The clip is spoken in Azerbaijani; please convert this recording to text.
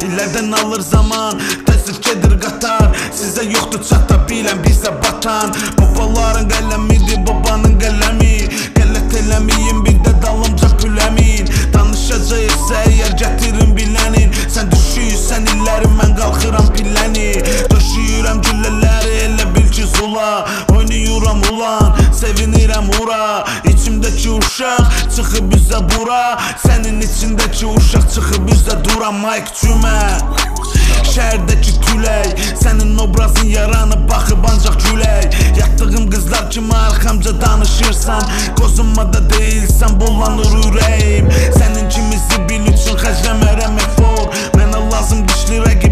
illərdən alır zaman, təsif gedir qatar. Sizə yoxdur çata bilən, bizə batan. Babaların qələmidir, babanın qələmi. Qələt eləməyin, bir də dalımca püləmin. Danışacaqsa əgər gətirin bilənin. Sən düşüysən illərin, mən qalxıram pilləni. Döşüyürəm güllələri, elə bil ki zula. Oynayıram ulan, sevinirəm ura. İçimdəki uşaq çıxıb üzə bura. Sənin içindəki uşaq çıxıb üzə dura. Mike cümə, şəhərdəki tülək. Sənin obrazın yaranıb, baxıb ancaq gülək. Yatdığım qızlar kimi arxamca danışırsan. Qozunmada deyilsən, bollanır ürəyim. Sənin kimi zibil üçün xərcləmərəm efor. Mənə lazım dişli rəqib